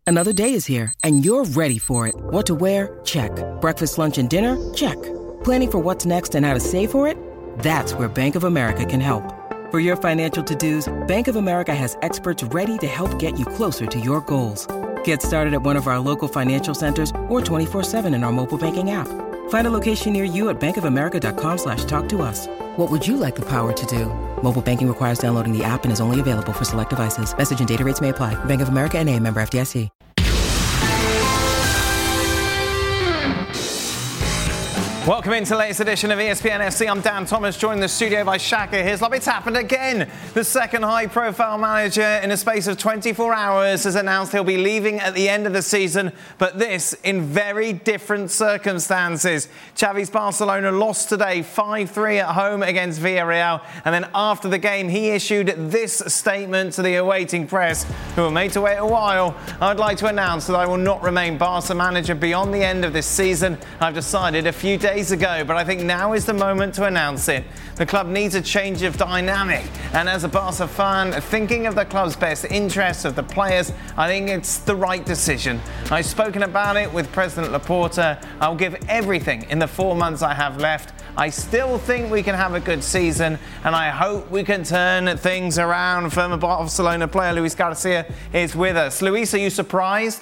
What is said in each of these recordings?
Another day is here, and you're ready for it. What to wear? Check. Breakfast, lunch, and dinner? Check. Planning for what's next and how to save for it? That's where Bank of America can help. For your financial to-dos, Bank of America has experts ready to help get you closer to your goals. Get started at one of our local financial centers or 24/7 in our mobile banking app. Find a location near you at bankofamerica.com/talktous. What would you like the power to do? Mobile banking requires downloading the app and is only available for select devices. Message and data rates may apply. Bank of America N.A., member FDIC. Welcome into the latest edition of ESPN FC. I'm Dan Thomas, joined in the studio by Shaka Hislop. It's happened again. The second high-profile manager in a space of 24 hours has announced he'll be leaving at the end of the season, but this in very different circumstances. Xavi's Barcelona lost today 5-3 at home against Villarreal, and then after the game he issued this statement to the awaiting press, who were made to wait a while. I'd like to announce that I will not remain Barca manager beyond the end of this season. I've decided a few days ago, but I think now is the moment to announce it. The club needs a change of dynamic, and as a Barca fan, thinking of the club's best interests of the players, I think it's the right decision. I've spoken about it with President Laporta. I'll give everything in the 4 months I have left. I still think we can have a good season, and I hope we can turn things around. Former Barcelona player Luis Garcia is with us. Luis, are you surprised?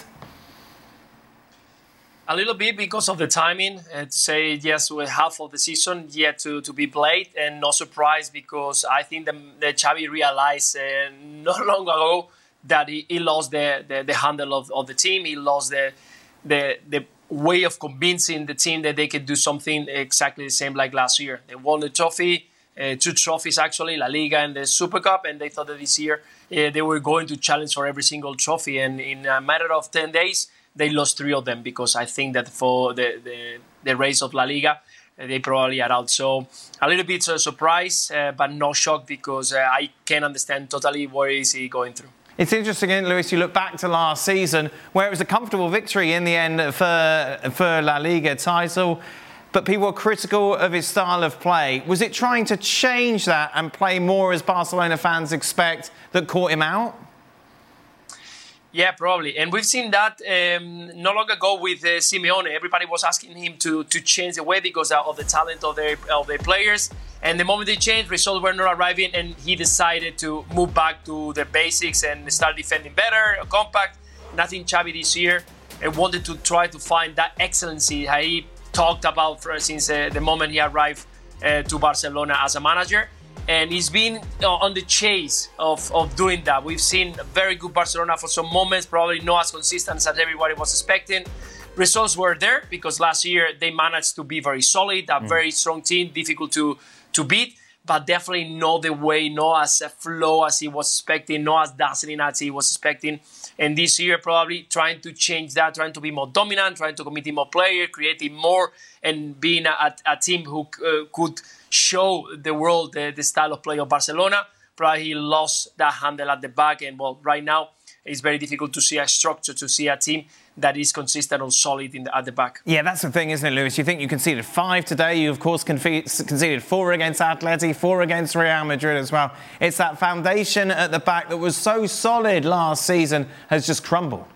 A little bit because of the timing. To say yes, with half of the season yet to be played, and no surprise because I think that Xavi realized not long ago that he lost the handle of the team. He lost the way of convincing the team that they could do something exactly the same like last year. They won the trophy, 2 trophies actually, La Liga and the Super Cup, and they thought that this year they were going to challenge for every single trophy. And in a matter of 10 days, they lost 3 of them because I think that for the race of La Liga, they probably are out. So a little bit of surprise, but no shock because I can understand totally what is he going through. It's interesting, Luis, you look back to last season where it was a comfortable victory in the end for La Liga title, but people were critical of his style of play. Was it trying to change that and play more as Barcelona fans expect that caught him out? Yeah, probably. And we've seen that not long ago with Simeone. Everybody was asking him to change the way because of the talent of their players. And the moment they changed, results were not arriving, and he decided to move back to the basics and start defending better, compact. Nothing Xavi this year, and wanted to try to find that excellency he talked about since the moment he arrived to Barcelona as a manager. And he's been on the chase of doing that. We've seen a very good Barcelona for some moments, probably not as consistent as everybody was expecting. Results were there because last year they managed to be very solid, a very strong team, difficult to beat, but definitely not the way, not as a flow as he was expecting, not as dazzling as he was expecting. And this year probably trying to change that, trying to be more dominant, trying to commit more players, creating more, and being a team who could show the world the style of play of Barcelona. Probably he lost that handle at the back, and well, right now it's very difficult to see a structure, to see a team that is consistent or solid at the back. Yeah, that's the thing, isn't it, Luis? You think you conceded 5 today. You, of course, conceded 4 against Atleti, 4 against Real Madrid as well. It's that foundation at the back that was so solid last season has just crumbled.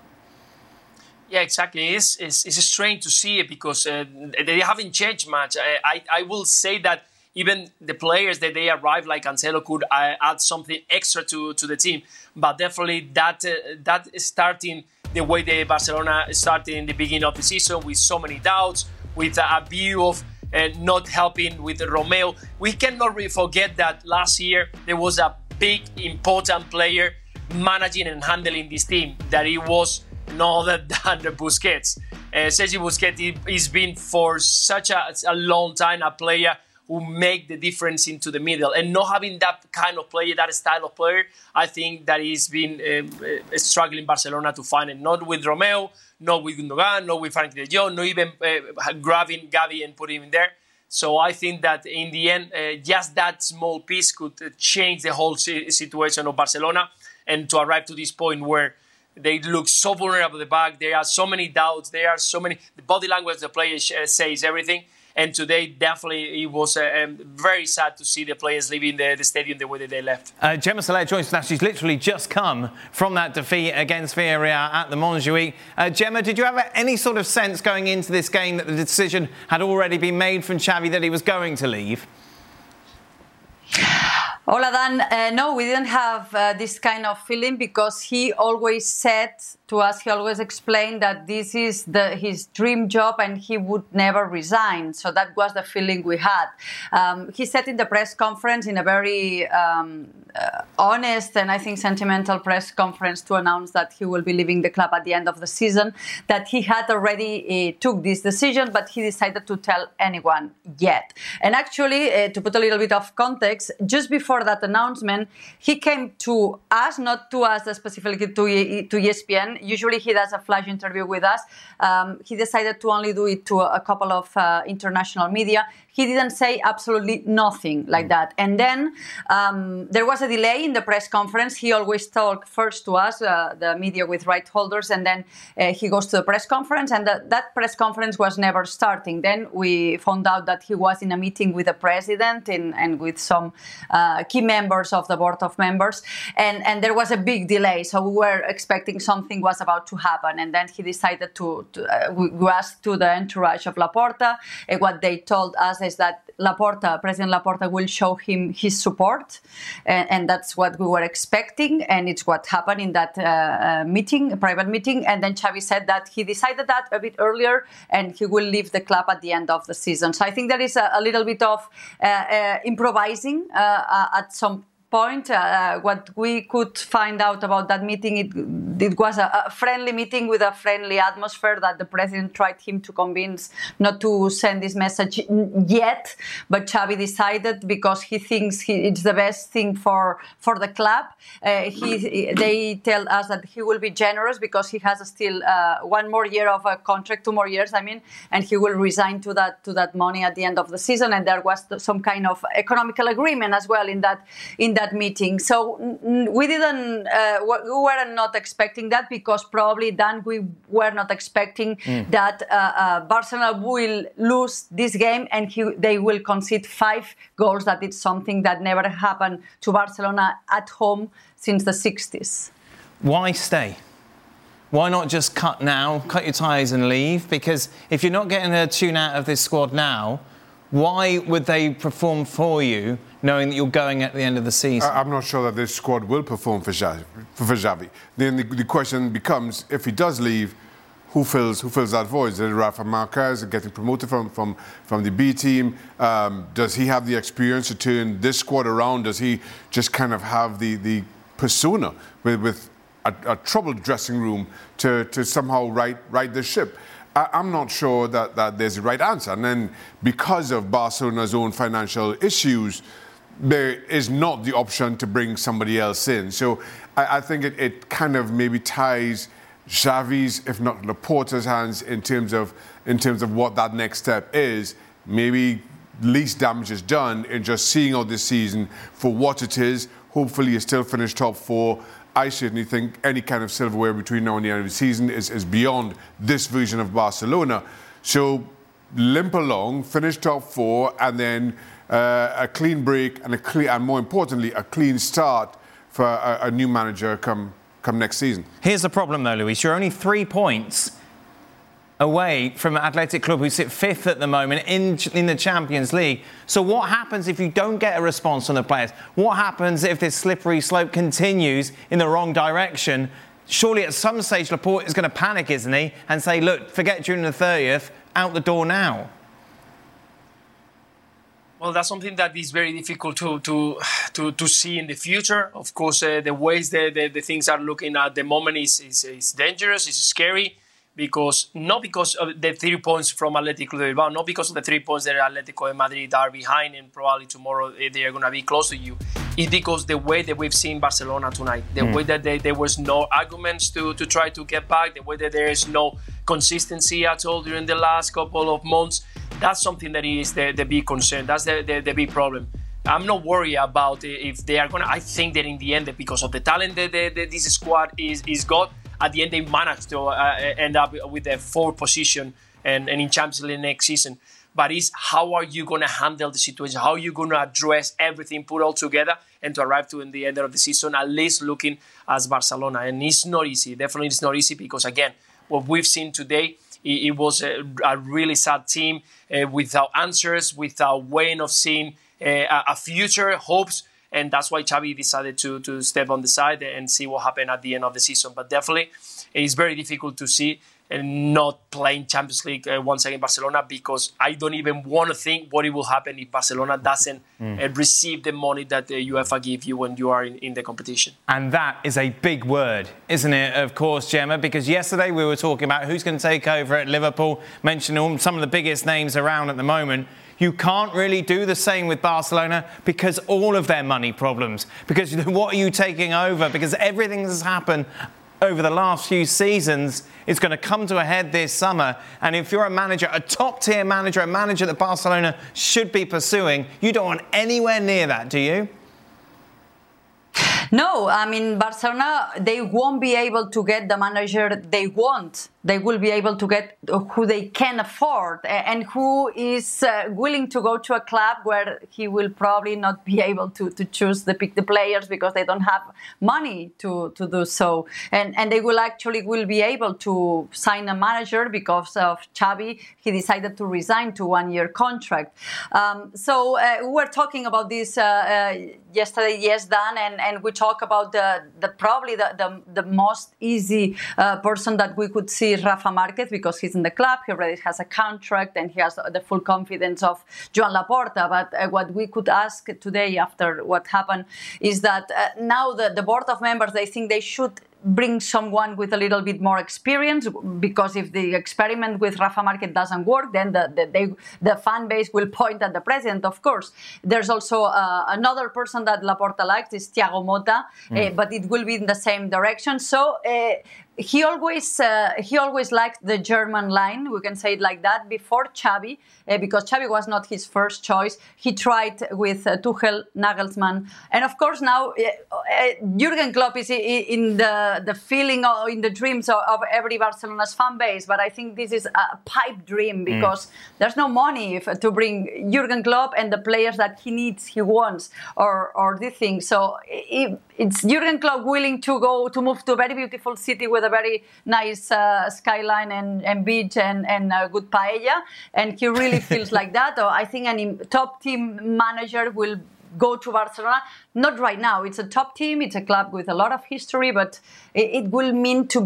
Yeah, exactly. It's strange to see it because they haven't changed much. I will say that even the players that they arrived, like Cancelo, could add something extra to the team. But definitely that starting the way the Barcelona started in the beginning of the season with so many doubts, with a view of not helping with Romeo. We cannot really forget that last year there was a big, important player managing and handling this team, that it was no other than Busquets. Sergio Busquets has been for such a long time a player who make the difference into the middle. And not having that kind of player, that style of player, I think that he's been struggling Barcelona to find it. Not with Romeo, not with Gundogan, not with Frankie de Jong, not even grabbing Gavi and putting him in there. So I think that in the end, just that small piece could change the whole situation of Barcelona, and to arrive to this point where they look so vulnerable at the back. There are so many doubts. There are so many. The body language of the players says everything. And today, definitely, it was very sad to see the players leaving the stadium the way that they left. Gemma Soler joins us now. She's literally just come from that defeat against Villarreal at the Montjuic. Gemma, did you have any sort of sense going into this game that the decision had already been made from Xavi that he was going to leave? Hola, Dan. No, we didn't have this kind of feeling because he always said to us, he always explained that this is his dream job and he would never resign. So that was the feeling we had. He said in the press conference, in a very honest and I think sentimental press conference to announce that he will be leaving the club at the end of the season, that he had already took this decision, but he decided to tell anyone yet. And actually, to put a little bit of context, just before that announcement, he came to us, not to us specifically to ESPN. Usually he does a flash interview with us. He decided to only do it to a couple of international media. He didn't say absolutely nothing like that. And then there was a delay in the press conference. He always talked first to us, the media with right holders, and then he goes to the press conference, and that press conference was never starting. Then we found out that he was in a meeting with the president and with some key members of the board of members, and there was a big delay. So we were expecting something was about to happen, and then he decided we asked to the entourage of Laporta, and what they told us is that President Laporta will show him his support, and that's what we were expecting, and it's what happened in that meeting, a private meeting. And then Xavi said that he decided that a bit earlier, and he will leave the club at the end of the season. So I think there is a little bit of improvising at some point. What we could find out about that meeting, it was a friendly meeting with a friendly atmosphere that the president tried him to convince not to send this message yet, but Xavi decided because he thinks it's the best thing for the club. They tell us that he will be generous because he has still 1 more year of a contract, 2 more years, I mean, and he will resign to that money at the end of the season. And there was some kind of economical agreement as well in that meeting. So we didn't, we were not expecting that because probably then we were not expecting that Barcelona will lose this game and they will concede 5 goals. That is something that never happened to Barcelona at home since the 60s. Why stay? Why not just cut now, cut your ties and leave? Because if you're not getting a tune out of this squad now, why would they perform for you knowing that you're going at the end of the season? I'm not sure that this squad will perform for Xavi. Then the question becomes, if he does leave, who fills that void? Is it Rafa Marquez getting promoted from the B team? Does he have the experience to turn this squad around? Does he just kind of have the persona with a troubled dressing room to somehow right the ship? I'm not sure that there's a right answer. And then because of Barcelona's own financial issues, there is not the option to bring somebody else in. So I think it kind of maybe ties Xavi's, if not Laporta's hands in terms of what that next step is. Maybe least damage is done in just seeing out this season for what it is. Hopefully you still finish top 4. I certainly think any kind of silverware between now and the end of the season is beyond this version of Barcelona. So limp along, finish top 4, and then a clean break and more importantly, a clean start for a new manager come next season. Here's the problem though, Luis. You're only 3 points away from Athletic Club, who sit 5th at the moment in the Champions League. So what happens if you don't get a response from the players? What happens if this slippery slope continues in the wrong direction? Surely at some stage Laporta is going to panic, isn't he? And say, look, forget June the 30th, out the door now. Well, that's something that is very difficult to see in the future. Of course, the ways the things are looking at the moment is dangerous, it's scary. Not because of the 3 points from Athletic Club de Bilbao, not because of the 3 points that Atletico de Madrid are behind and probably tomorrow they are going to be close to you. It's because the way that we've seen Barcelona tonight, the way that there was no arguments to try to get back, the way that there is no consistency at all during the last couple of months, that's something that is the big concern. That's the big problem. I'm not worried about if they are going to. I think that in the end, because of the talent that this squad is got, at the end, they managed to end up with the 4th position and in Champions League next season. but it's how are you going to handle the situation? How are you going to address everything, put all together, and to arrive to in the end of the season, at least looking as Barcelona. And it's not easy. Definitely it's not easy because, again, what we've seen today, it was a really sad team without answers, without way of seeing a future, hopes. And that's why Xavi decided to step on the side and see what happened at the end of the season. But definitely, it's very difficult to see and not playing Champions League once again Barcelona, because I don't even want to think what it will happen if Barcelona doesn't receive the money that the UEFA give you when you are in the competition. And that is a big word, isn't it, of course, Gemma? Because yesterday we were talking about who's going to take over at Liverpool, mentioning some of the biggest names around at the moment. You can't really do the same with Barcelona because all of their money problems. Because what are you taking over? Because everything that's happened over the last few seasons is going to come to a head this summer. And if you're a manager, a top-tier manager, a manager that Barcelona should be pursuing, you don't want anywhere near that, do you? No, I mean, Barcelona, they won't be able to get the manager they want. They will be able to get who they can afford and who is willing to go to a club where he will probably not be able to choose pick the players because they don't have money to do so. And they will be able to sign a manager because of Xavi. He decided to resign to 1-year contract. So we were talking about this yesterday, yes, Dan, and we talk about probably the most easy person that we could see, Rafa Marquez, because he's in the club, he already has a contract, and he has the full confidence of Joan Laporta. But what we could ask today after what happened is that now the board of members, they think they should bring someone with a little bit more experience, because if the experiment with Rafa Marquez doesn't work, then the fan base will point at the president, of course. There's also another person that Laporta likes, is Thiago Motta, but it will be in the same direction. So he always liked the German line, we can say it like that, before Xavi, because Xavi was not his first choice. He tried with Tuchel, Nagelsmann, and of course now Jurgen Klopp is in the feeling or in the dreams of every Barcelona's fan base. But I think this is a pipe dream, because there's no money to bring Jurgen Klopp and the players that he needs, he wants, or this thing. So it's Jurgen Klopp willing to move to a very beautiful city with a very nice skyline and beach and good paella, and he really feels like that. Or I think any top team manager will go to Barcelona. Not right now. It's a top team. It's a club with a lot of history, but it will mean to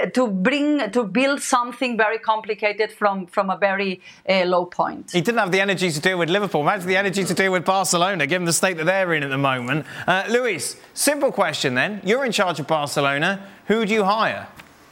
build something very complicated from a very low point. He didn't have the energy to deal with Liverpool. Imagine the energy to deal with Barcelona, given the state that they're in at the moment. Luis, simple question then. You're in charge of Barcelona. Who do you hire?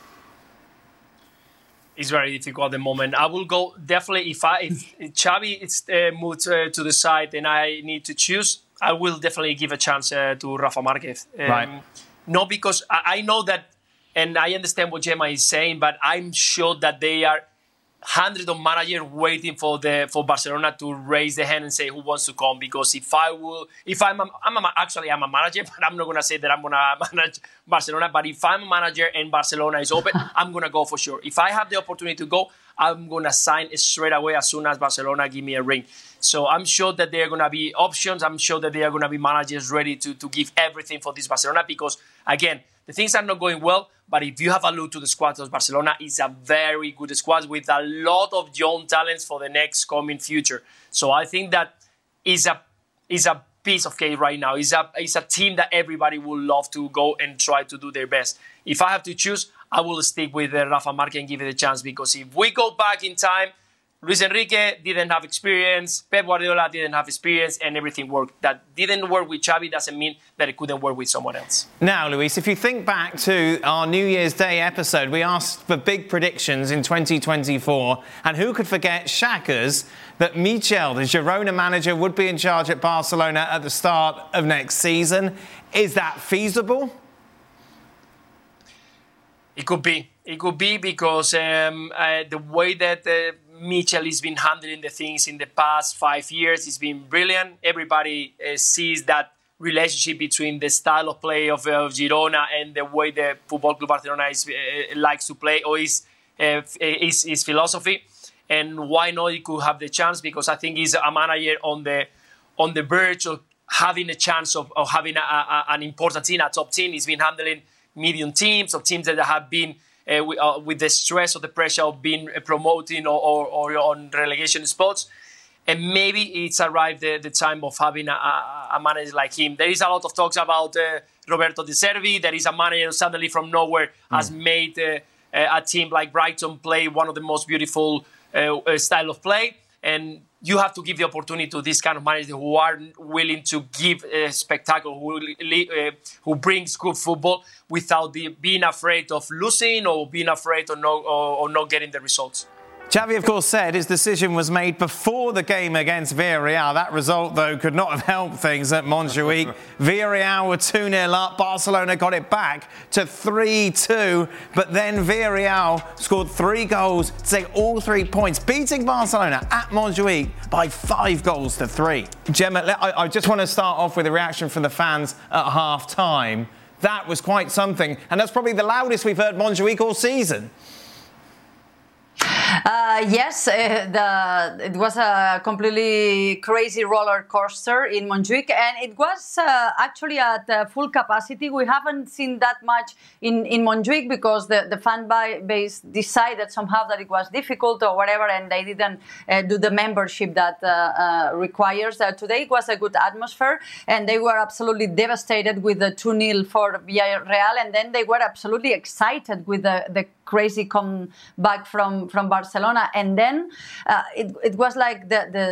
It's very difficult at the moment. I will go definitely if Xavi is moved to the side and I need to choose, I will definitely give a chance to Rafa Marquez. Right. Not because I know that, and I understand what Gemma is saying, but I'm sure that they are hundreds of managers waiting for Barcelona to raise the hand and say who wants to come. Because I'm a manager, but I'm not gonna say that I'm gonna manage Barcelona. But if I'm a manager and Barcelona is open, I'm gonna go for sure. If I have the opportunity to go, I'm gonna sign straight away as soon as Barcelona give me a ring. So I'm sure that there are gonna be options. I'm sure that there are gonna be managers ready to give everything for this Barcelona, because again, the things are not going well. But if you have a look to the squad of Barcelona, it's a very good squad with a lot of young talents for the next coming future. So I think that is a piece of cake right now. It's a team that everybody would love to go and try to do their best. If I have to choose, I will stick with Rafa Marquez and give it a chance, because if we go back in time, Luis Enrique didn't have experience, Pep Guardiola didn't have experience, and everything worked. That didn't work with Xavi doesn't mean that it couldn't work with someone else. Now, Luis, if you think back to our New Year's Day episode, we asked for big predictions in 2024, and who could forget Shaka's that Michel, the Girona manager, would be in charge at Barcelona at the start of next season. Is that feasible? It could be. It could be because the way that Michel has been handling the things in the past 5 years has been brilliant. Everybody sees that relationship between the style of play of Girona and the way the Football Club Barcelona likes to play, or his philosophy. and why not he could have the chance, because I think he's a manager on the verge of having a chance of having an important team, a top team. He's been handling medium teams, of teams that have been with the stress or the pressure of being promoting or on relegation spots. And maybe it's arrived the time of having a manager like him. There is a lot of talks about Roberto De Zerbi. There is a manager who suddenly from nowhere has made a team like Brighton play one of the most beautiful style of play. And you have to give the opportunity to this kind of managers who are willing to give a spectacle, who brings good football without being afraid of losing or being afraid of not getting the results. Xavi, of course, said his decision was made before the game against Villarreal. That result, though, could not have helped things at Montjuic. Villarreal were 2-0 up. Barcelona got it back to 3-2. But then Villarreal scored 3 goals to take all 3 points, beating Barcelona at Montjuic by 5-3. Gemma, I just want to start off with a reaction from the fans at half-time. That was quite something. And that's probably the loudest we've heard Montjuic all season. Yes, it was a completely crazy roller coaster in Montjuic, and it was actually at full capacity. We haven't seen that much in Montjuic because the fan base decided somehow that it was difficult or whatever, and they didn't do the membership that requires. Today it was a good atmosphere, and they were absolutely devastated with the 2-0 for Villarreal, and then they were absolutely excited with the crazy comeback from Barcelona, and then it was like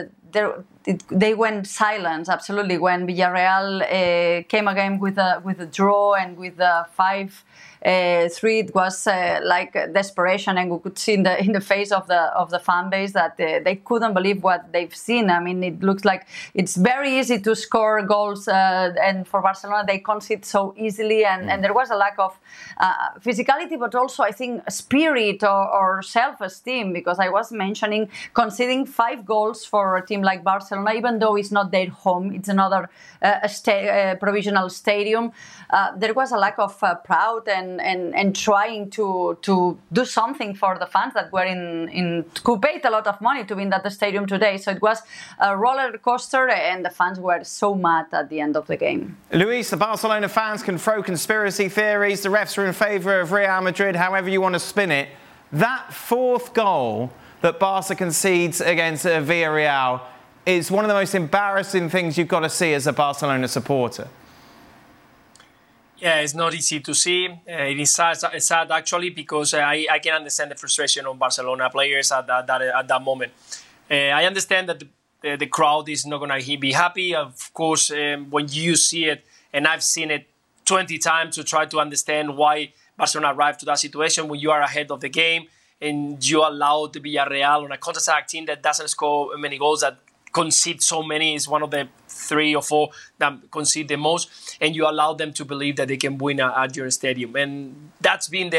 they went silent absolutely when Villarreal came again with a draw and with the 5-3. It was like desperation, and we could see in the face of the fan base that they couldn't believe what they've seen. I mean, it looks like it's very easy to score goals, and for Barcelona they concede so easily, and there was a lack of physicality, but also I think spirit or self-esteem, because I was mentioning conceding 5 goals for a team like Barcelona, even though it's not their home, it's another provisional stadium. There was a lack of pride and trying to do something for the fans that were who paid a lot of money to be in that stadium today. So it was a roller coaster, and the fans were so mad at the end of the game. Luis, the Barcelona fans can throw conspiracy theories. The refs are in favour of Real Madrid, however you want to spin it. That 4th goal that Barca concedes against Villarreal is one of the most embarrassing things you've got to see as a Barcelona supporter. Yeah, it's not easy to see. It is sad actually, because I can understand the frustration of Barcelona players at that moment. I understand that the crowd is not going to be happy. Of course, when you see it, and I've seen it 20 times to try to understand why Barcelona arrived to that situation when you are ahead of the game and you allow the Villarreal on a counter-attack team that doesn't score many goals, that concede so many, is one of the 3 or 4 that concede the most, and you allow them to believe that they can win at your stadium. And that's been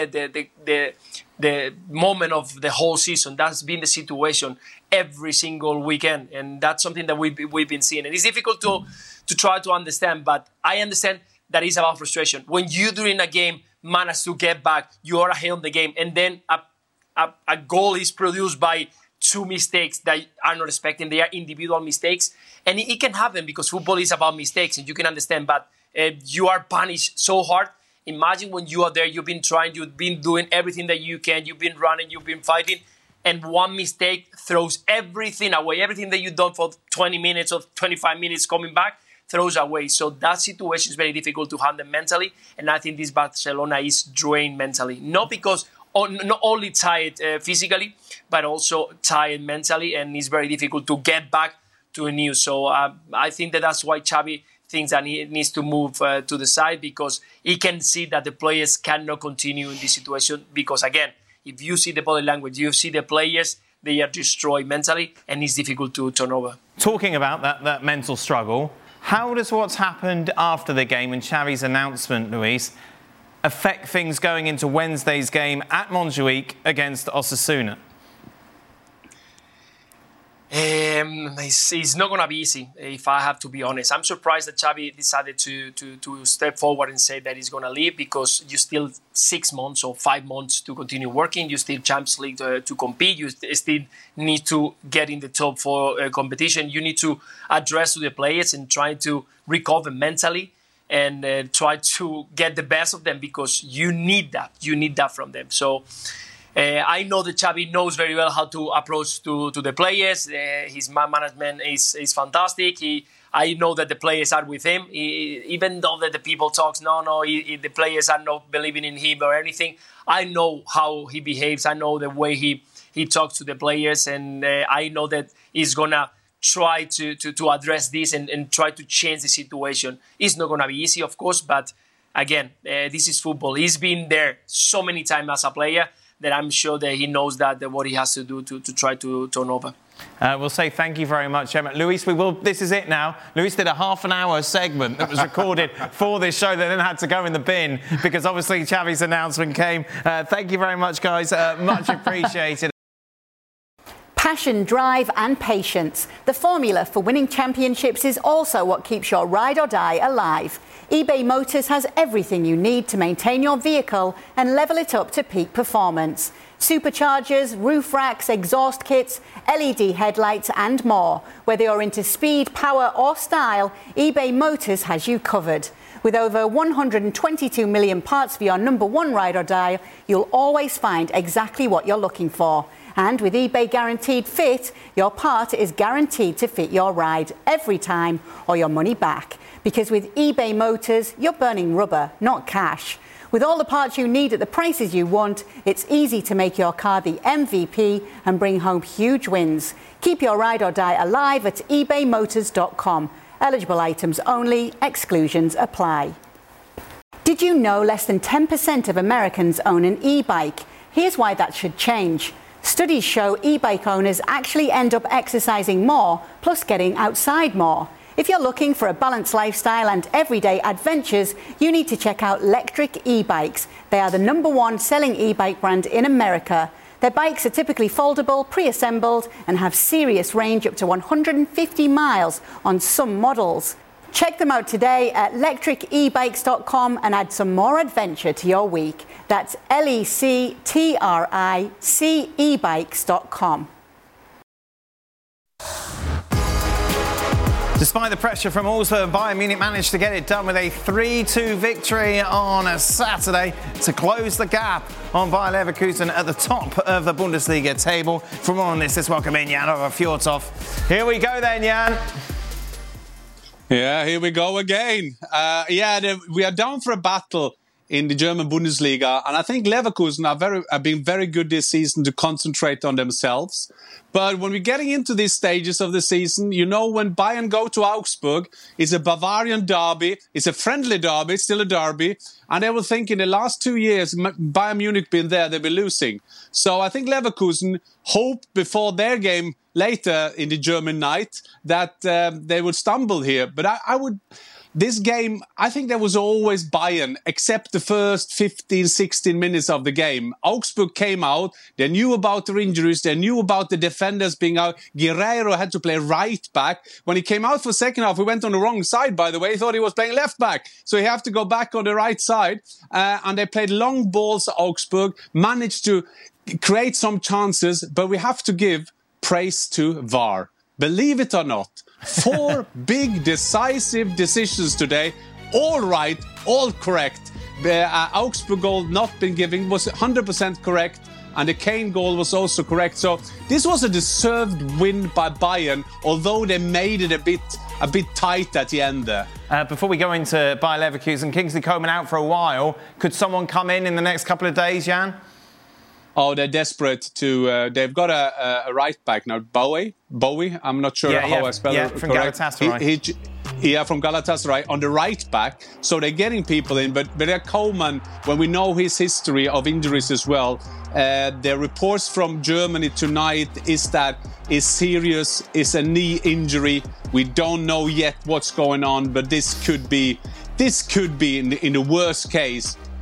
the moment of the whole season. That's been the situation every single weekend, and that's something that we've been seeing. And it's difficult to try to understand, but I understand that it's about frustration. When you, during a game, manage to get back, you are ahead of the game, and then a goal is produced by 2 mistakes that are not expecting. They are individual mistakes. And it can happen because football is about mistakes, and you can understand. But you are punished so hard. Imagine when you are there, you've been trying, you've been doing everything that you can, you've been running, you've been fighting, and one mistake throws everything away. Everything that you've done for 20 minutes or 25 minutes coming back throws away. So that situation is very difficult to handle mentally. And I think this Barcelona is drained mentally. Not only tired physically, but also tired mentally, and it's very difficult to get back to a new. So I think that's why Xavi thinks that he needs to move to the side, because he can see that the players cannot continue in this situation. Because again, if you see the body language, you see the players, they are destroyed mentally, and it's difficult to turn over. Talking about that mental struggle, how does what's happened after the game and Xavi's announcement, Luis, affect things going into Wednesday's game at Montjuic against Osasuna? It's not going to be easy, if I have to be honest. I'm surprised that Xavi decided to step forward and say that he's going to leave, because you still 6 months or 5 months to continue working. You still Champions League to compete. You still need to get in the top 4 competition. You need to address to the players and try to recover mentally and try to get the best of them, because you need that. You need that from them. So I know that Xavi knows very well how to approach to the players. His man management is fantastic. I know that the players are with him. Even though that the people talks, the players are not believing in him or anything. I know how he behaves. I know the way he talks to the players, and I know that he's gonna try to address this and try to change the situation. It's not gonna be easy, of course, but again, this is football. He's been there so many times as a player that I'm sure that he knows that what he has to do to try to turn over. We'll say thank you very much, Emma. Luis, this is it now. Luis did a half-an-hour segment that was recorded for this show that then had to go in the bin because obviously Xavi's announcement came. Thank you very much, guys. Much appreciated. Passion, drive and patience. The formula for winning championships is also what keeps your ride or die alive. eBay Motors has everything you need to maintain your vehicle and level it up to peak performance. Superchargers, roof racks, exhaust kits, LED headlights and more. Whether you're into speed, power or style, eBay Motors has you covered. With over 122 million parts for your number one ride or die, you'll always find exactly what you're looking for. And with eBay Guaranteed Fit, your part is guaranteed to fit your ride every time or your money back. Because with eBay Motors, you're burning rubber, not cash. With all the parts you need at the prices you want, it's easy to make your car the MVP and bring home huge wins. Keep your ride or die alive at ebaymotors.com. Eligible items only, exclusions apply. Did you know less than 10% of Americans own an e-bike? Here's why that should change. Studies show e-bike owners actually end up exercising more, plus getting outside more. If you're looking for a balanced lifestyle and everyday adventures, you need to check out Lectric e-bikes. They are the #1 selling e-bike brand in America. Their bikes are typically foldable, pre-assembled, and have serious range up to 150 miles on some models. Check them out today at lectricebikes.com and add some more adventure to your week. That's lectricebikes.com. Despite the pressure from Augsburg, Bayern Munich managed to get it done with a 3-2 victory on a Saturday to close the gap on Bayer Leverkusen at the top of the Bundesliga table. For more on this, let's welcome in Jan Fjortov. Here we go then, Jan. Yeah, here we go again. We are down for a battle in the German Bundesliga, and I think Leverkusen have been very good this season to concentrate on themselves. But when we're getting into these stages of the season, you know, when Bayern go to Augsburg, it's a Bavarian derby, it's a friendly derby, it's still a derby, and they will think in the last 2 years, Bayern Munich been there, they'll be losing. So I think Leverkusen hope before their game later in the German night that they would stumble here. But this game, I think there was always Bayern, except the first 15, 16 minutes of the game. Augsburg came out, they knew about their injuries, they knew about the defenders being out. Guerreiro had to play right back. When he came out for second half, he went on the wrong side, by the way. He thought he was playing left back. So he had to go back on the right side. And they played long balls, Augsburg, managed to create some chances, but we have to give praise to VAR. Believe it or not, 4 big decisive decisions today, all right, all correct. The Augsburg goal not been given was 100% correct, and the Kane goal was also correct. So this was a deserved win by Bayern, although they made it a bit tight at the end there. Before we go into Bayer Leverkusen, Kingsley Coman out for a while. Could someone come in the next couple of days, Jan? Oh, they're desperate to. They've got a right back now, Bowie. I'm not sure how I spell it. From Galatasaray. From Galatasaray on the right back. So they're getting people in, but Coman, when we know his history of injuries as well, the reports from Germany tonight is that it's serious, it's a knee injury. We don't know yet what's going on, but this could be in the worst case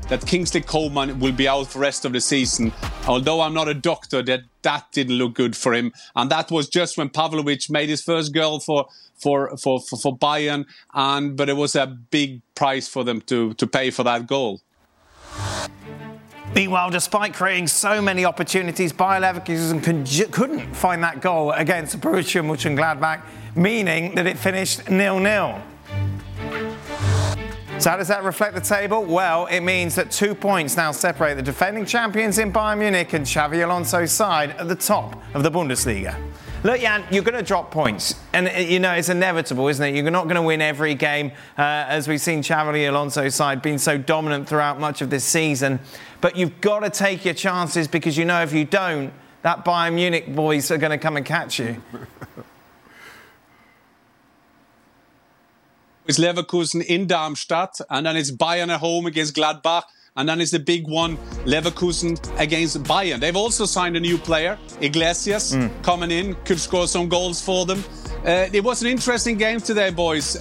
that Kingsley Coman will be out for the rest of the season. Although I'm not a doctor, that didn't look good for him. And that was just when Pavlovic made his first goal for Bayern. But it was a big price for them to pay for that goal. Meanwhile, despite creating so many opportunities, Bayer Leverkusen couldn't find that goal against Borussia Mönchengladbach, meaning that it finished 0-0. So how does that reflect the table? Well, it means that 2 points now separate the defending champions in Bayern Munich and Xabi Alonso's side at the top of the Bundesliga. Look, Jan, you're going to drop points. And, it's inevitable, isn't it? You're not going to win every game, as we've seen Xabi Alonso's side being so dominant throughout much of this season. But you've got to take your chances because if you don't, that Bayern Munich boys are going to come and catch you. It's Leverkusen in Darmstadt, and then it's Bayern at home against Gladbach, and then it's the big one, Leverkusen against Bayern. They've also signed a new player, Iglesias, coming in, could score some goals for them. It was an interesting game today, boys.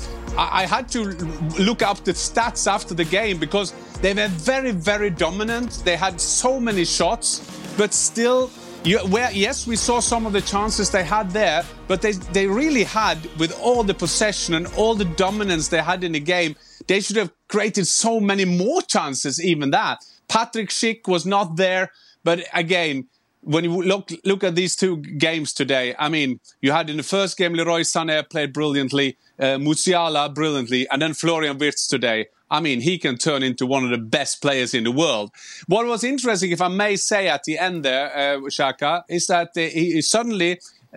I had to look up the stats after the game because they were very, very dominant. They had so many shots, but still... yes, we saw some of the chances they had there, but they really had, with all the possession and all the dominance they had in the game, they should have created so many more chances, even that. Patrick Schick was not there, but again, when you look at these two games today, I mean, you had in the first game, Leroy Sané played brilliantly, Musiala brilliantly, and then Florian Wirtz today. I mean, he can turn into one of the best players in the world. What was interesting, if I may say at the end there, Shaka, is that he suddenly,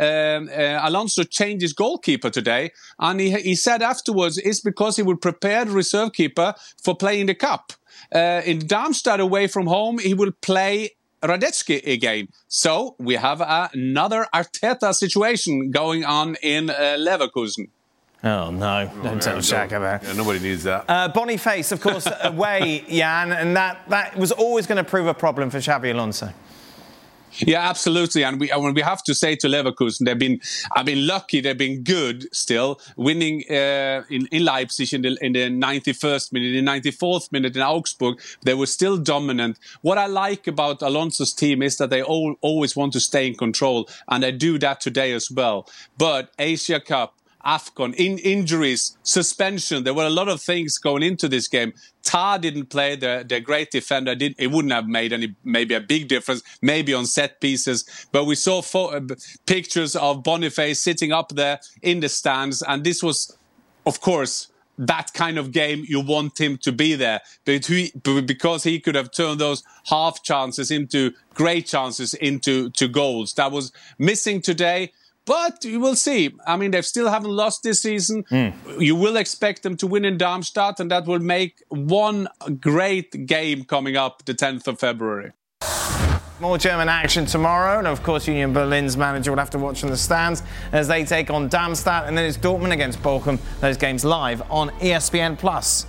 Alonso changed his goalkeeper today. And he said afterwards it's because he would prepare the reserve keeper for playing the cup. In Darmstadt away from home, he will play Radetzky again. So we have another Arteta situation going on in Leverkusen. Oh, no. Don't tell Xhaka that. Yeah, nobody needs that. Boniface, of course, away, Jan, and that was always going to prove a problem for Xabi Alonso. Yeah, absolutely. And we have to say to Leverkusen, they've been lucky, they've been good still, winning in Leipzig in the 91st minute, in the 94th minute in Augsburg. They were still dominant. What I like about Alonso's team is that they always want to stay in control, and they do that today as well. But Asia Cup, AFCON, injuries, suspension. There were a lot of things going into this game. Tar didn't play, the great defender. It wouldn't have made maybe a big difference, maybe on set pieces. But we saw pictures of Boniface sitting up there in the stands. And this was, of course, that kind of game you want him to be there. Because he could have turned those half chances into great chances into goals. That was missing today. But you will see. I mean, they still haven't lost this season. You will expect them to win in Darmstadt, and that will make one great game coming up the 10th of February. More German action tomorrow, and of course Union Berlin's manager will have to watch from the stands as they take on Darmstadt, and then it's Dortmund against Bochum. Those games live on ESPN+.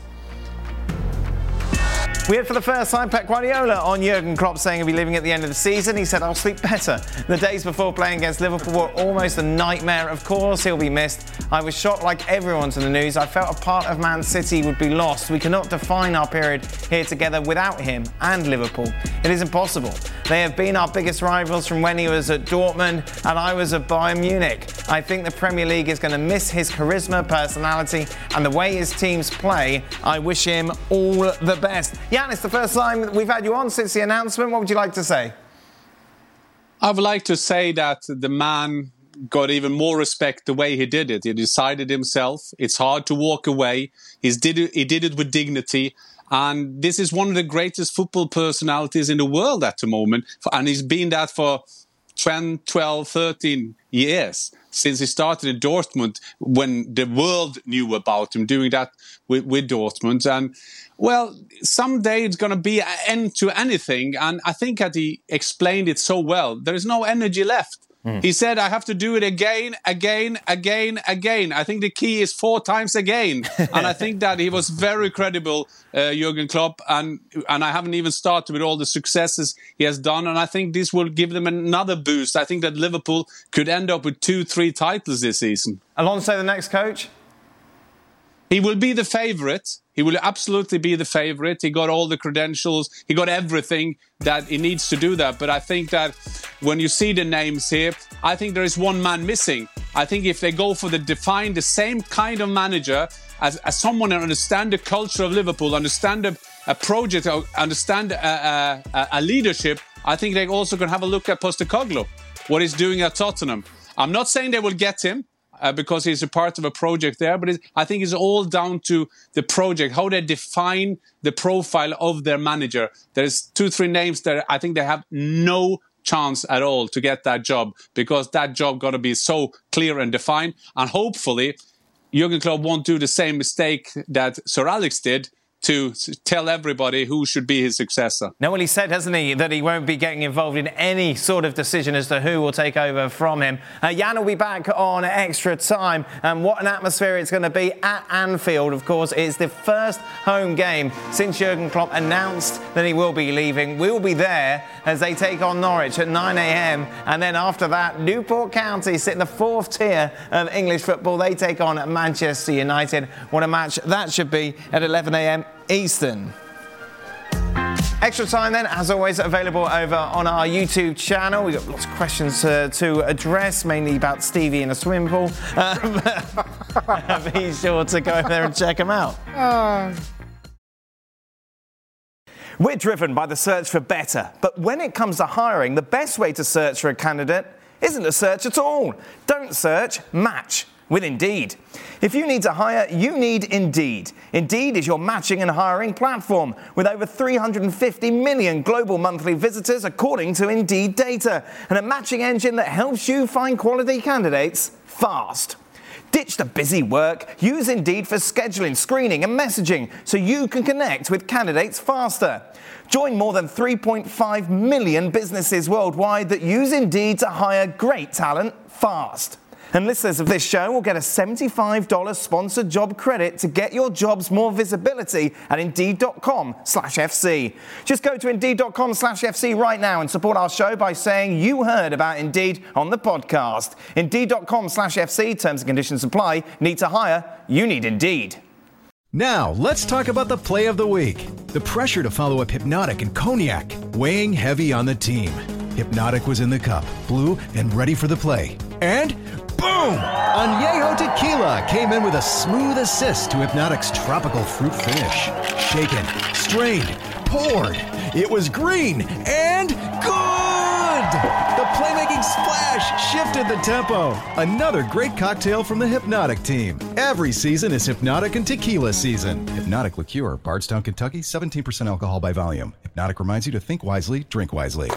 We had for the first time Pep Guardiola on Jurgen Klopp saying he'll be leaving at the end of the season. He said, I'll sleep better. The days before playing against Liverpool were almost a nightmare. Of course, he'll be missed. I was shocked like everyone to the news. I felt a part of Man City would be lost. We cannot define our period here together without him and Liverpool. It is impossible. They have been our biggest rivals from when he was at Dortmund and I was at Bayern Munich. I think the Premier League is going to miss his charisma, personality and the way his teams play. I wish him all the best. Jan, it's the first time we've had you on since the announcement. What would you like to say? I would like to say that the man got even more respect the way he did it. He decided himself. It's hard to walk away. He did it with dignity. And this is one of the greatest football personalities in the world at the moment. And he's been that for 10, 12, 13 years since he started in Dortmund when the world knew about him, doing that with Dortmund. And, well, someday it's going to be an end to anything. And I think that he explained it so well. There is no energy left. He said, I have to do it again. I think the key is 4 times again. And I think that he was very credible, Jurgen Klopp. And I haven't even started with all the successes he has done. And I think this will give them another boost. I think that Liverpool could end up with 2-3 titles this season. Alonso, the next coach? He will be the favourite. He will absolutely be the favourite. He got all the credentials. He got everything that he needs to do that. But I think that when you see the names here, I think there is one man missing. I think if they go for the same kind of manager as someone who understands the culture of Liverpool, understand a project, understand a leadership, I think they're also going to have a look at Postecoglou, what he's doing at Tottenham. I'm not saying they will get him, because he's a part of a project there. But I think it's all down to the project, how they define the profile of their manager. There's 2-3 names that I think they have no chance at all to get that job, because that job got to be so clear and defined. And hopefully, Jurgen Klopp won't do the same mistake that Sir Alex did, to tell everybody who should be his successor. No, well, he said, hasn't he, that he won't be getting involved in any sort of decision as to who will take over from him. Jan will be back on extra time. And what an atmosphere it's going to be at Anfield. Of course, it's the first home game since Jurgen Klopp announced that he will be leaving. We'll be there as they take on Norwich at 9 a.m. And then after that, Newport County sit in the 4th tier of English football. They take on Manchester United. What a match that should be at 11 a.m. Eastern. Extra time then, as always, available over on our YouTube channel. We've got lots of questions to address, mainly about Stevie in a swimming pool. Be sure to go over there and check them out. We're driven by the search for better, but when it comes to hiring, the best way to search for a candidate isn't to search at all. Don't search, match with Indeed. If you need to hire, you need Indeed. Indeed is your matching and hiring platform with over 350 million global monthly visitors according to Indeed data, and a matching engine that helps you find quality candidates fast. Ditch the busy work. Use Indeed for scheduling, screening and messaging so you can connect with candidates faster. Join more than 3.5 million businesses worldwide that use Indeed to hire great talent fast. And listeners of this show will get a $75 sponsored job credit to get your jobs more visibility at Indeed.com/FC. Just go to Indeed.com/FC right now and support our show by saying you heard about Indeed on the podcast. Indeed.com/FC, terms and conditions apply. Need to hire? You need Indeed. Now, let's talk about the play of the week. The pressure to follow up Hypnotic and Cognac, weighing heavy on the team. Hypnotic was in the cup, blue, and ready for the play. And boom! Añejo Tequila came in with a smooth assist to Hypnotic's tropical fruit finish. Shaken, strained, poured. It was green and good! The playmaking splash shifted the tempo. Another great cocktail from the Hypnotic team. Every season is Hypnotic and Tequila season. Hypnotic Liqueur, Bardstown, Kentucky, 17% alcohol by volume. Hypnotic reminds you to think wisely, drink wisely.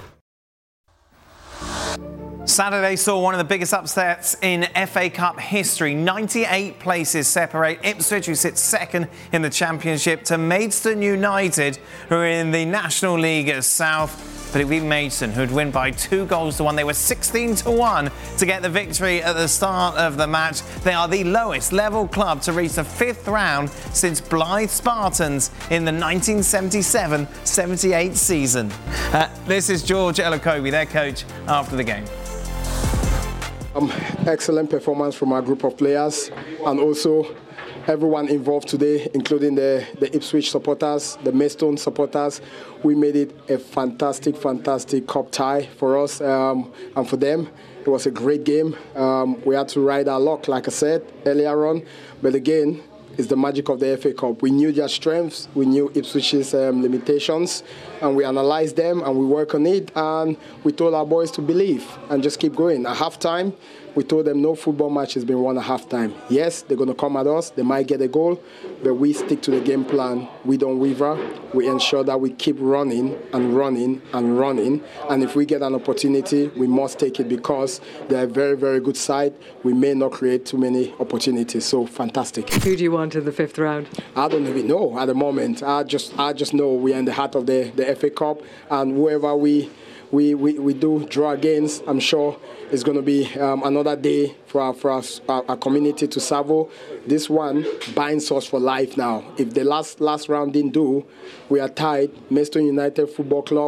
Saturday saw one of the biggest upsets in FA Cup history. 98 places separate Ipswich, who sits second in the Championship, to Maidstone United, who are in the National League South. But it would be Maidstone who'd win by 2-1. They were 16-1 to get the victory at the start of the match. They are the lowest level club to reach the 5th round since Blythe Spartans in the 1977-78 season. This is George Elokobi, their coach, after the game. Excellent performance from our group of players, and also everyone involved today, including the Ipswich supporters, the Maidstone supporters. We made it a fantastic cup tie for us and for them. It was a great game. We had to ride our luck, like I said earlier on, but again, it's the magic of the FA Cup. We knew their strengths, we knew Ipswich's limitations, and we analysed them and we worked on it, and we told our boys to believe and just keep going. At half-time, we told them no football match has been won at half-time. Yes, they're going to come at us, they might get a goal, but we stick to the game plan. We don't waver. We ensure that we keep running and running and running, and if we get an opportunity, we must take it, because they're a very, very good side. We may not create too many opportunities, so fantastic. Who do you want in the 5th round? I don't even know at the moment. I just know we are in the heart of the FA Cup, and whoever we do draw against, I'm sure it's going to be another day for our community to savour. This one binds us for life now. If the last round didn't do, we are tied. Maidstone United Football Club,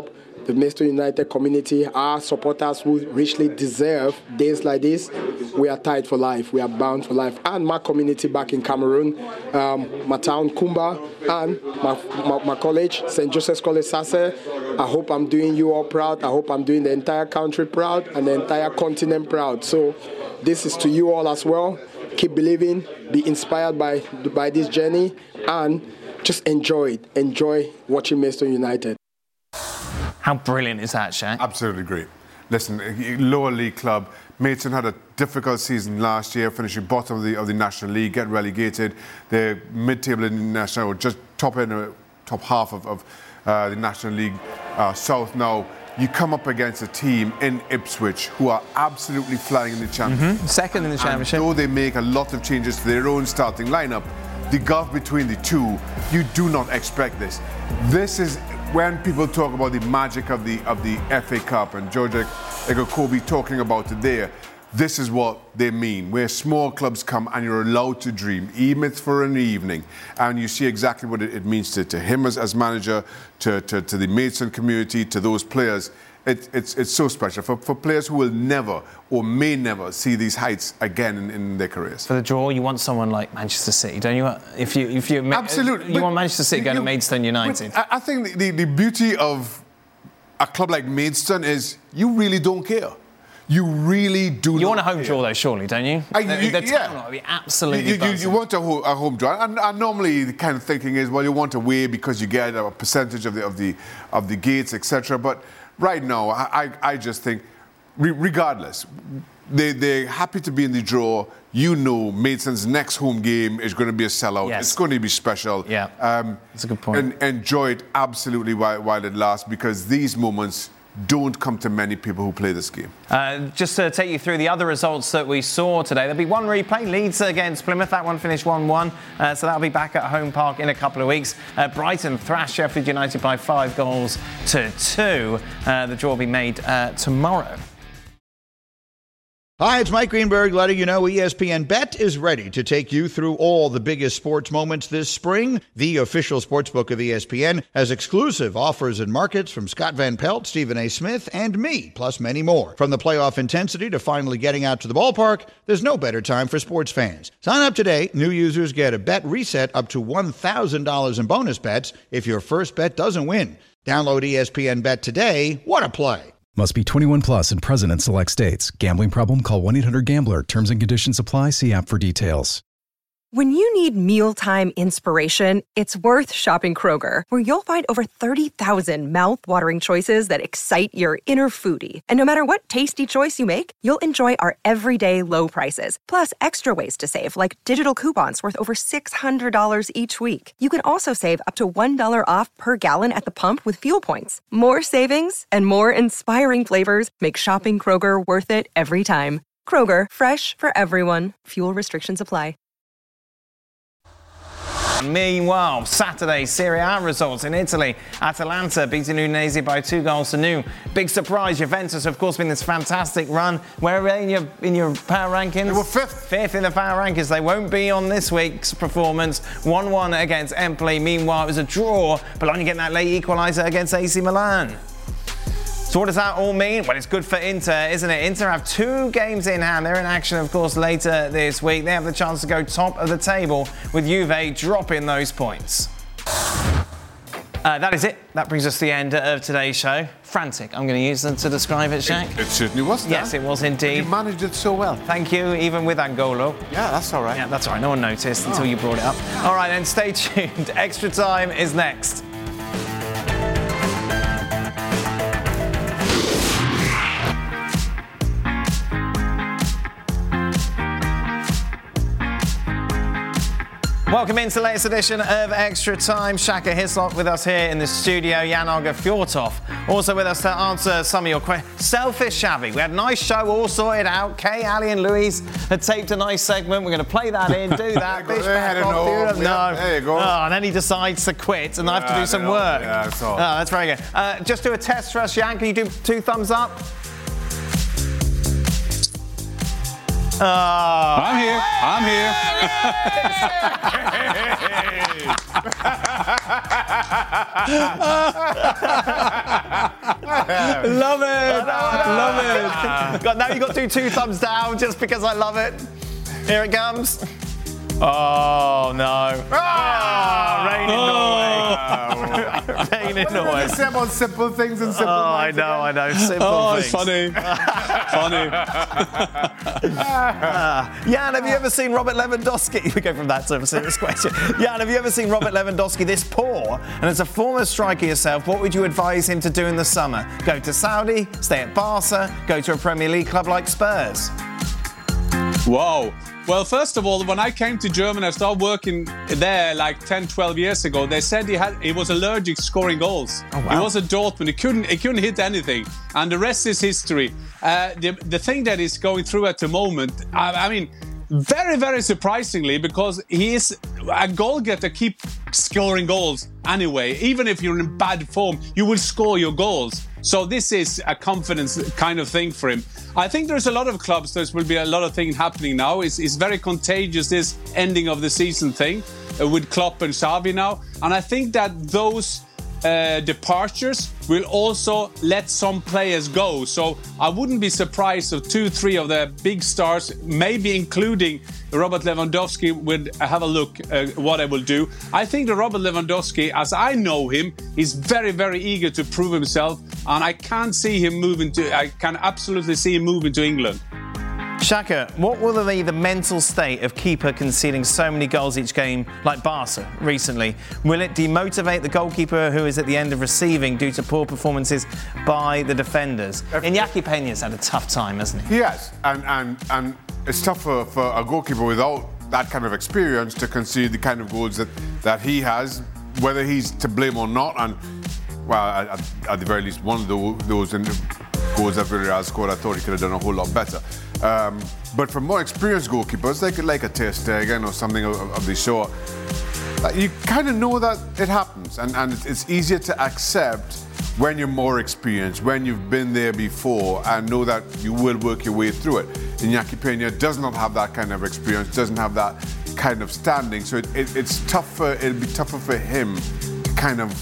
the Maidstone United community, our supporters who richly deserve days like this, we are tied for life. We are bound for life. And my community back in Cameroon, my town, Kumba, and my college, St. Joseph's College, Sase. I hope I'm doing you all proud. I hope I'm doing the entire country proud and the entire continent proud. So this is to you all as well. Keep believing, be inspired by this journey, and just enjoy it. Enjoy watching Maidstone United. How brilliant is that, Shaq? Absolutely great. Listen, lower league club. Maidstone had a difficult season last year, finishing bottom of the National League, get relegated. They're mid-table in the National, or just top half of the National League South now. You come up against a team in Ipswich who are absolutely flying in the championship. Second in the championship. And though they make a lot of changes to their own starting lineup, the gulf between the two, you do not expect this. This is when people talk about the magic of the FA Cup, and George Egokobi talking about it there. This is what they mean, where small clubs come and you're allowed to dream, even if it's for an evening. And you see exactly what it means to him as manager, to the Maidstone community, to those players. It's so special for players who will never or may never see these heights again in their careers. For the draw, you want someone like Manchester City, don't you? If you absolutely, you want Manchester City going to Maidstone United. I think the beauty of a club like Maidstone is you really don't care. You really do. You want a home draw, though, surely, don't you? The town will be absolutely buzzing. You want a home draw, and normally the kind of thinking is, well, you want away because you get a percentage of the gates, etc. But right now, I just think, regardless, they're happy to be in the draw. You know, Maidstone's next home game is going to be a sellout. Yes. It's going to be special. Yeah, that's a good point. And enjoy it absolutely while it lasts, because these moments don't come to many people who play this game. Just to take you through the other results that we saw today, there'll be one replay. Leeds against Plymouth, that one finished 1-1, so that'll be back at Home Park in a couple of weeks. Brighton thrashed Sheffield United by 5-2. The draw will be made tomorrow. Hi, it's Mike Greenberg letting you know ESPN Bet is ready to take you through all the biggest sports moments this spring. The official sportsbook of ESPN has exclusive offers and markets from Scott Van Pelt, Stephen A. Smith, and me, plus many more. From the playoff intensity to finally getting out to the ballpark, there's no better time for sports fans. Sign up today. New users get a bet reset up to $1,000 in bonus bets if your first bet doesn't win. Download ESPN Bet today. What a play. Must be 21 plus and present in select states. Gambling problem? Call 1-800-GAMBLER. Terms and conditions apply. See app for details. When you need mealtime inspiration, it's worth shopping Kroger, where you'll find over 30,000 mouth-watering choices that excite your inner foodie. And no matter what tasty choice you make, you'll enjoy our everyday low prices, plus extra ways to save, like digital coupons worth over $600 each week. You can also save up to $1 off per gallon at the pump with fuel points. More savings and more inspiring flavors make shopping Kroger worth it every time. Kroger, fresh for everyone. Fuel restrictions apply. Meanwhile, Saturday Serie A results in Italy. Atalanta beating Udinese by 2-0. Big surprise, Juventus, of course, been this fantastic run. Where are they in your power rankings? They were fifth. Fifth in the power rankings. They won't be on this week's performance. 1-1 against Empoli. Meanwhile, it was a draw. Bologna getting that late equaliser against AC Milan. So what does that all mean? Well, it's good for Inter, isn't it? Inter have 2 games in hand. They're in action, of course, later this week. They have the chance to go top of the table with Juve dropping those points. That is it. That brings us to the end of today's show. Frantic, I'm going to use them to describe it, Shaq. It certainly was. Yes, it was indeed. You managed it so well. Thank you, even with Angolo. Yeah, that's all right. Yeah, that's all right. No one noticed until you brought it up. All right, then stay tuned. Extra Time is next. Welcome into the latest edition of Extra Time. Shaka Hislop with us here in the studio. Jan Åge Fjortoft also with us to answer some of your questions. Selfish Shabby. We had a nice show all sorted out. Kay, Ali and Louise had taped a nice segment. We're going to play that in, do that. There you go. Oh, and then he decides to quit and I have to do some work. Yeah, that's all. Oh, that's very good. Just do a test for us, Jan. Can you do 2 thumbs up? I'm here. Love it. God, now you've got to do 2 thumbs down just because I love it. Here it comes. Oh, no. Rain in Norway. Rain in Norway. Say about simple things and simple I know. Simple things. It's funny. Jan, have you ever seen Robert Lewandowski? We go from that to a serious question. Jan, have you ever seen Robert Lewandowski this poor? And as a former striker yourself, what would you advise him to do in the summer? Go to Saudi, stay at Barca, go to a Premier League club like Spurs? Wow. Well, first of all, when I came to Germany, I started working there like 10, 12 years ago. They said he was allergic scoring goals. Oh, wow. He was a Dortmund. He couldn't hit anything. And the rest is history. The thing that he's going through at the moment, I mean, very, very surprisingly, because he is a goal-getter, keep scoring goals anyway. Even if you're in bad form, you will score your goals. So this is a confidence kind of thing for him. I think there's a lot of clubs, there will be a lot of things happening now. It's very contagious, this ending of the season thing with Klopp and Xavi now. And I think that those departures will also let some players go. So I wouldn't be surprised if 2-3 of the big stars, maybe including Robert Lewandowski, would have a look at what I will do. I think that Robert Lewandowski, as I know him, is very, very eager to prove himself, and I can absolutely see him moving to England. Shaka, what will be the mental state of keeper conceding so many goals each game like Barca recently? Will it demotivate the goalkeeper who is at the end of receiving due to poor performances by the defenders? Iñaki Peña's had a tough time, hasn't he? Yes, and it's tough for a goalkeeper without that kind of experience to concede the kind of goals that he has, whether he's to blame or not. And, well, at the very least, one of those goals that Villarreal scored, I thought he could have done a whole lot better. But for more experienced goalkeepers, like a Ter Stegen or something of the sort, you kind of know that it happens, and it's easier to accept when you're more experienced, when you've been there before, and know that you will work your way through it. Iñaki Peña does not have that kind of experience, doesn't have that kind of standing, so it's tougher. It'll be tougher for him to kind of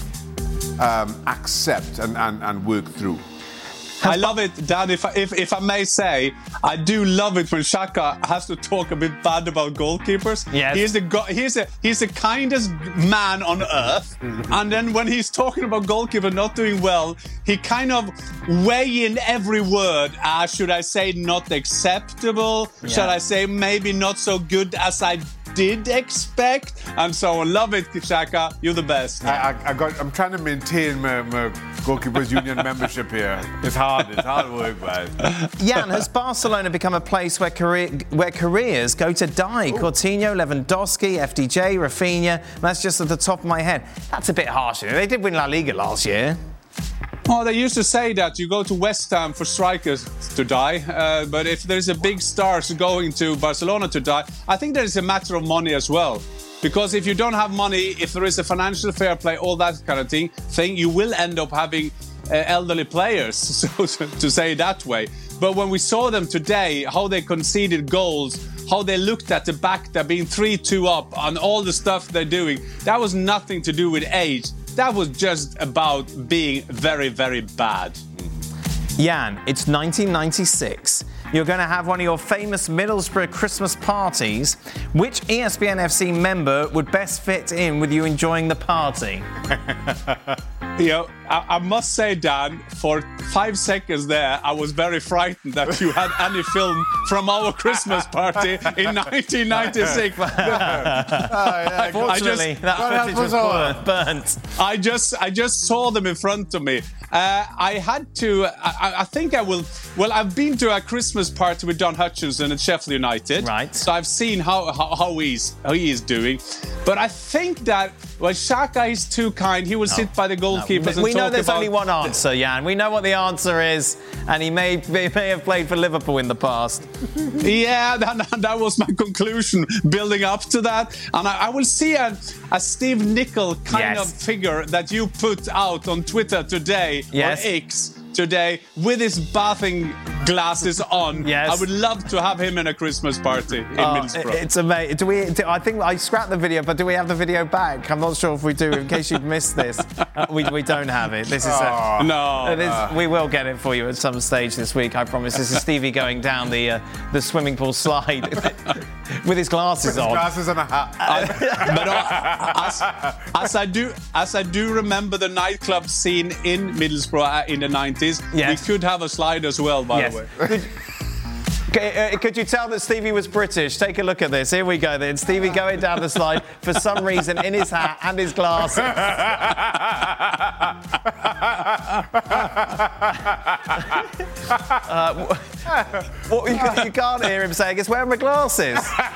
accept and work through. I love it, Dan. If I may say, I do love it when Xhaka has to talk a bit bad about goalkeepers. Yes. He's the kindest man on earth. And then when he's talking about goalkeeper not doing well, he kind of weigh in every word. Should I say not acceptable? Yeah. Should I say maybe not so good as I did expect? And so I love it, Xhaka. You're the best. I'm trying to maintain my goalkeepers union membership here. It's hard work, man. Jan, has Barcelona become a place where careers go to die? Coutinho, Lewandowski, FDJ, Rafinha. That's just at the top of my head. That's a bit harsh. They did win La Liga last year. Oh, they used to say that you go to West Ham for strikers to die, but if there's a big star going to Barcelona to die, I think there is a matter of money as well. Because if you don't have money, if there is a financial fair play, all that kind of thing, you will end up having elderly players, so to say it that way. But when we saw them today, how they conceded goals, how they looked at the back, they're being 3-2 up, and all the stuff they're doing, that was nothing to do with age. That was just about being very, very bad. Jan, it's 1996. You're going to have one of your famous Middlesbrough Christmas parties. Which ESPN FC member would best fit in with you enjoying the party? I must say, Dan, for 5 seconds there, I was very frightened that you had any film from our Christmas party in 1996. Unfortunately, that footage was burnt. I just saw them in front of me. I had to. I think I will. Well, I've been to a Christmas party with Don Hutchinson at Sheffield United. Right. So I've seen how he is doing. But I think that Xhaka is too kind. He will sit by the goalkeepers and we know there's about only one answer, Jan. We know what the answer is, and he may have played for Liverpool in the past. Yeah, that was my conclusion, building up to that. And I will see a Steve Nicol kind of figure that you put out on Twitter today, on X. today with his bathing glasses on. Yes. I would love to have him in a Christmas party in Middlesbrough. It's amazing. I think I scrapped the video, but do we have the video back? I'm not sure if we do. In case you've missed this, we don't have it. This is we will get it for you at some stage this week. I promise. This is Stevie going down the swimming pool slide with his glasses on. Glasses and a hat. As I do remember the nightclub scene in Middlesbrough in the 90s, we could have a slide as well, by the way. Could you tell that Stevie was British? Take a look at this. Here we go then. Stevie going down the slide for some reason in his hat and his glasses. You can't hear him saying, it's wearing my glasses.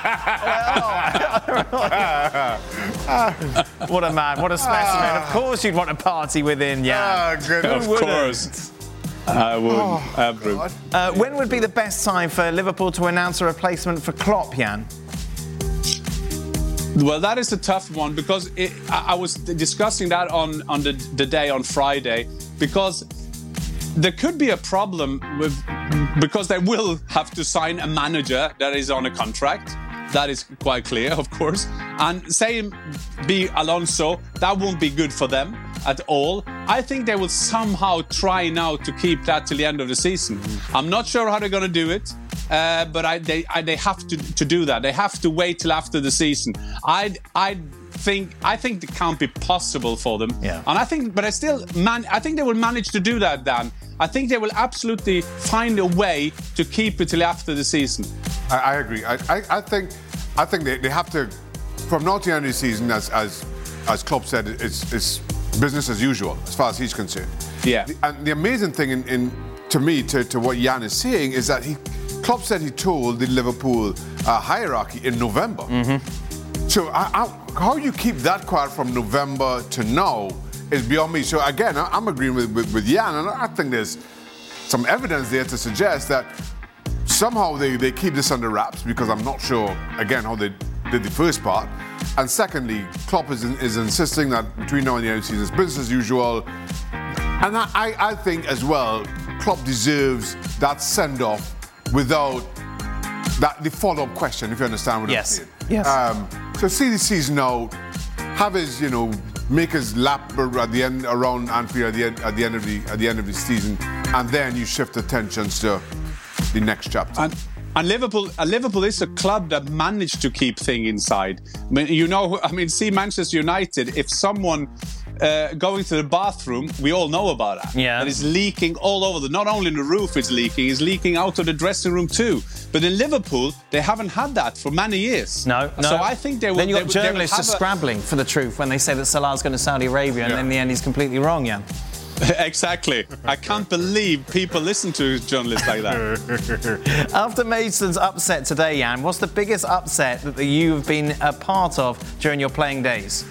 What a man, what a specimen. Of course you'd want a party with him, Of course. I would. When would be the best time for Liverpool to announce a replacement for Klopp, Jan? Well, that is a tough one because I was discussing that on the day on Friday because there could be a problem because they will have to sign a manager that is on a contract. That is quite clear, of course. And say be Alonso, that won't be good for them at all. I think they will somehow try now to keep that till the end of the season. I'm not sure how they're going to do it, but they have to do that. They have to wait till after the season. I think it can't be possible for them. Yeah. And I think they will manage to do that, Dan. I think they will absolutely find a way to keep it till after the season. I agree. I think they have to, from now to the end of the season, as Klopp said, it's business as usual as far as he's concerned. Yeah. And the amazing thing to what Jan is saying is that Klopp said he told the Liverpool hierarchy in November. Mm-hmm. So how you keep that quiet from November to now is beyond me. So again, I'm agreeing with Jan, and I think there's some evidence there to suggest that somehow they keep this under wraps, because I'm not sure, again, how they did the first part. And secondly, Klopp is insisting that between now and the end of the season, it's business as usual. And I think as well, Klopp deserves that send-off without the follow-up question, if you understand what I'm saying. Yes. So see the season out, have his, make his lap at the end around Anfield at the end of the season, and then you shift attentions to the next chapter. And Liverpool is a club that managed to keep things inside. See Manchester United, if someone going to the bathroom, we all know about that. Yeah. That is leaking all over. Not only in the roof it's leaking out of the dressing room too. But in Liverpool, they haven't had that for many years. No. So I think they will. Then you've got journalists just scrabbling for the truth when they say that Salah's going to Saudi Arabia, and in the end he's completely wrong, Jan. Exactly. I can't believe people listen to journalists like that. After Mason's upset today, Jan, what's the biggest upset that you've been a part of during your playing days?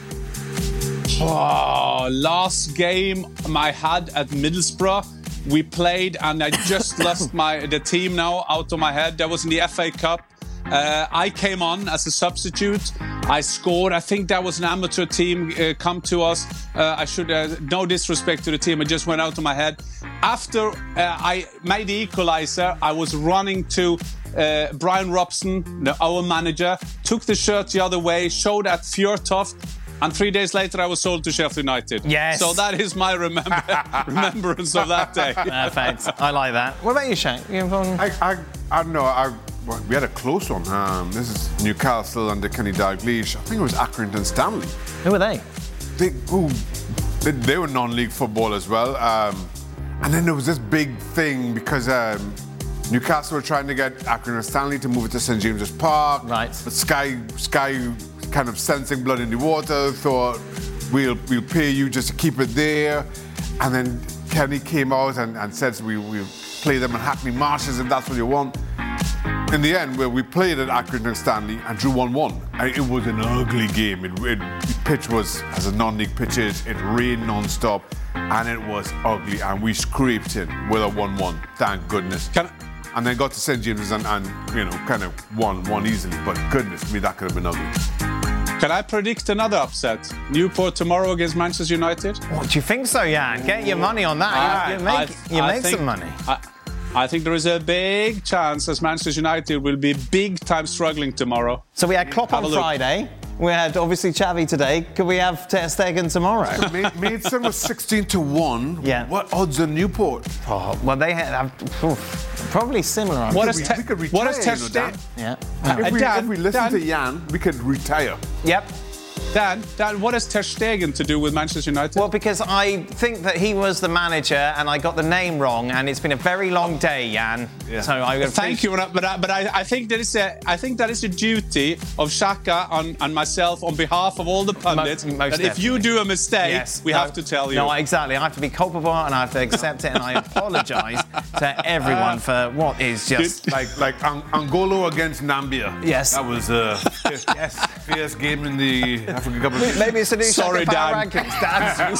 Last game I had at Middlesbrough, we played and I just lost the team now out of my head. That was in the FA Cup. I came on as a substitute. I scored. I think that was an amateur team come to us. I should, no disrespect to the team, it just went out of my head. After I made the equaliser, I was running to Brian Robson, our manager, took the shirt the other way, showed at Fjørtoft, and 3 days later I was sold to Sheffield United. Yes. So that is my remembrance of that day. Perfect. I like that. What about you, Shaq? I don't know. We had a close one. This is Newcastle under Kenny Dalglish. I think it was Accrington Stanley. Who were they? They were non-league football as well. And then there was this big thing because Newcastle were trying to get Accrington Stanley to move it to St James's Park. Right. But Sky kind of sensing blood in the water, thought we'll pay you just to keep it there. And then Kenny came out and said we'll play them in Hackney Marshes if that's what you want. In the end, where we played at Accrington Stanley and drew 1-1. It was an ugly game. The pitch was, as a non-league pitch is, it rained non-stop, and it was ugly. And we scraped in with a 1-1. Thank goodness. And then got to St James's and kind of won easily. But goodness me, that could have been ugly. Can I predict another upset? Newport tomorrow against Manchester United? What do you think so, Jan? Get your money on that. You make some money. I think there is a big chance as Manchester United will be big time struggling tomorrow. So we had Klopp on Friday. We had obviously Xavi today. Could we have Ter Stegen tomorrow? Maidstone was 16-1. Yeah. What odds are Newport? Oh, well, they have probably similar. We could retire. Yeah. If we listen to Jan, we could retire. Yep. Dan, what has Ter Stegen to do with Manchester United? Well, because I think that he was the manager and I got the name wrong, and it's been a very long day, Jan. Yeah. So thank you, but I think that is a duty of Shaka and myself on behalf of all the pundits. That if you do a mistake, we have to tell you. No, exactly. I have to be culpable and I have to accept it, and I apologise to everyone for what is just like Angola against Nambia. Yes, that was fierce game in the African Cup. Maybe it's a new sorry, Dan. rankings, Dan.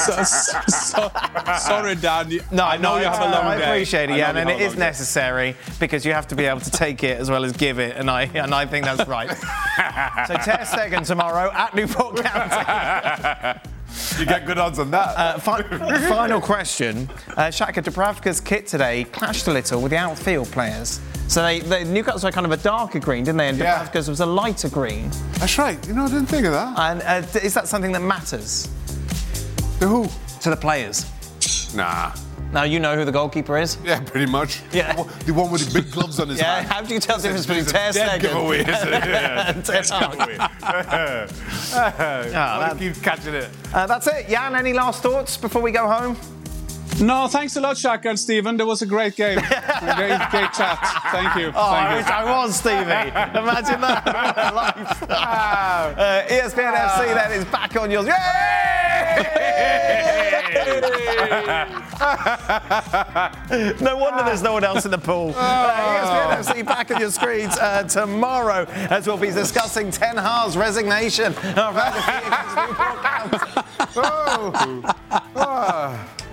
Sorry, Dan. No, I know you have a long day. I appreciate it, Jan, and it is necessary because you have to be able to take it as well as give it, and I think that's right. So Ter Stegen tomorrow at Newport County. You get good odds on that. Final question. Shaka Dubravka's kit today clashed a little with the outfield players. So Newcastle had kind of a darker green, didn't they? And Dubravka's was a lighter green. That's right. I didn't think of that. And is that something that matters? To who? To the players. Nah. Now you know who the goalkeeper is? Yeah, pretty much. Yeah. The one with the big gloves on his hand. How do you tell the difference between Ter Stegen giveaway, isn't it? and Ter Stegen? Keep catching it. That's it. Jan, any last thoughts before we go home? No, thanks a lot, Shaka and Stephen. That was a great game. great chat. Thank you. I wish I was, Stevie. Imagine that. ESPN FC then is back on yours. No wonder there's no one else in the pool. ESPN FC back on your screens tomorrow as we'll be discussing Ten Hag's resignation.